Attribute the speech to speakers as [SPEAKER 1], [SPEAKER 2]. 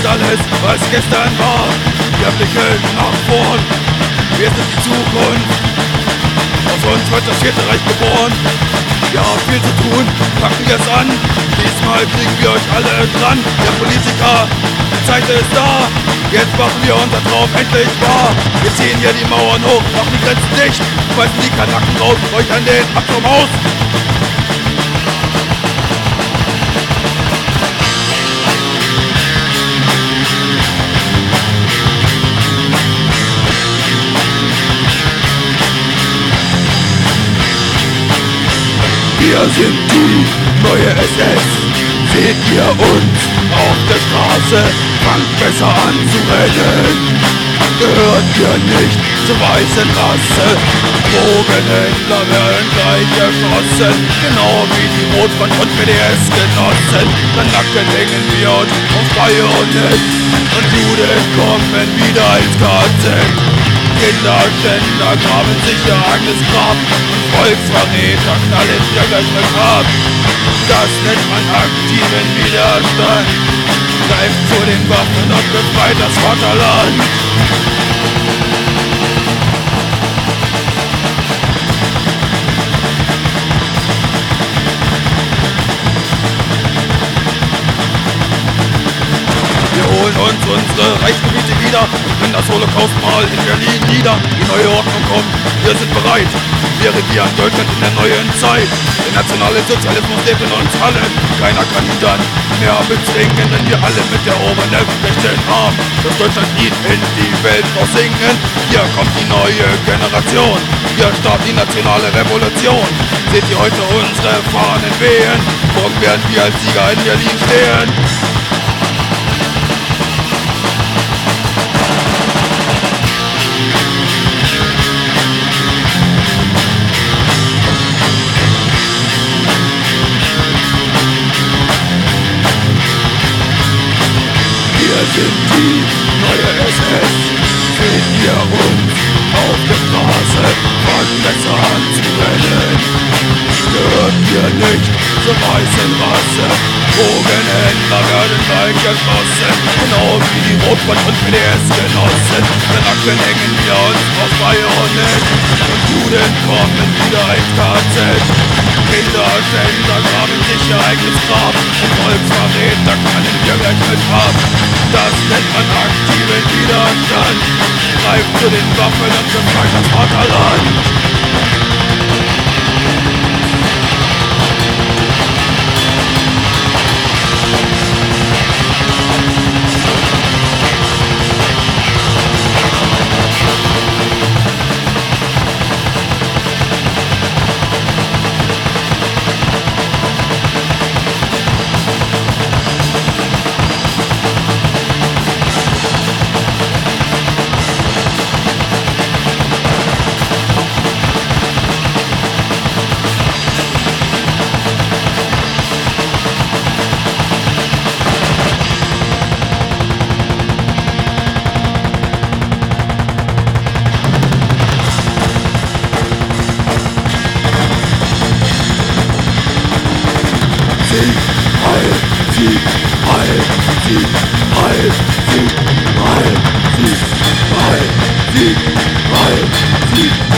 [SPEAKER 1] alles, was gestern war. Wir blicken nach vorn, wir sind die Zukunft. Aus uns wird das vierte Reich geboren. Wir haben viel zu tun, packen wir es an. Diesmal kriegen wir euch alle dran. Der Politiker, die Zeit ist da. Jetzt machen wir unser Traum endlich wahr. Wir ziehen hier die Mauern hoch, machen die Grenzen dicht, schmeißen die Kanaken raus, euch an den Abturm aus. Wir sind die neue SS. Seht ihr uns auf der Straße? Fangt besser an zu rennen. Gehört ihr nicht zur weißen Rasse? Drogenhändler werden gleich erschossen, genau wie die Rotfront und PDS-Genossen. Dann nacken hängen wir uns auf Bajonett und Juden kommen wieder ins KZ. Kinderschänder graben sich ihr eigenes Grab und Volksverräter knallen ihr gleich mit ab. Das nennt man aktiven Widerstand. Greift zu den Waffen und befreit das Vaterland. Wir holen uns unsere Reichsgebiete wieder und bringen das Holocaust-Mal in Berlin nieder. Die neue Ordnung kommt, wir sind bereit. Wir regieren Deutschland in der neuen Zeit. Der nationale Sozialismus lebt in uns allen. Keiner kann ihn dann mehr bezwingen, wenn wir alle mit der erhobenen rechten Arm das Deutschland-Lied in die Welt raussingen. Hier kommt die neue Generation. Hier startet die nationale Revolution. Seht ihr heute unsere Fahnen wehen? Morgen werden wir als Sieger in Berlin stehen. Wir sind die neue SS. Seht ihr uns auf der Straße? Fangt besser an zu rennen. Gehört ihr nicht zur weißen Rasse? Drogenhändler werden gleich erschossen, genau wie die Rotfront und PDS-Genossen. Der Nacken hängen wir uns auf Bajonett und Juden kommen wieder ins KZ. Kinderschänder graben sich ihr eigenes Grab und Volksverräter knallen wir gleich mit ab. Das nennt man aktiven Widerstand. Greift zu den Waffen und befreit das Vaterland. Sieg, Heil, Sieg, Heil, Sieg, Heil, Sieg, Heil, Sieg, Heil, Sieg, Heil, Sieg.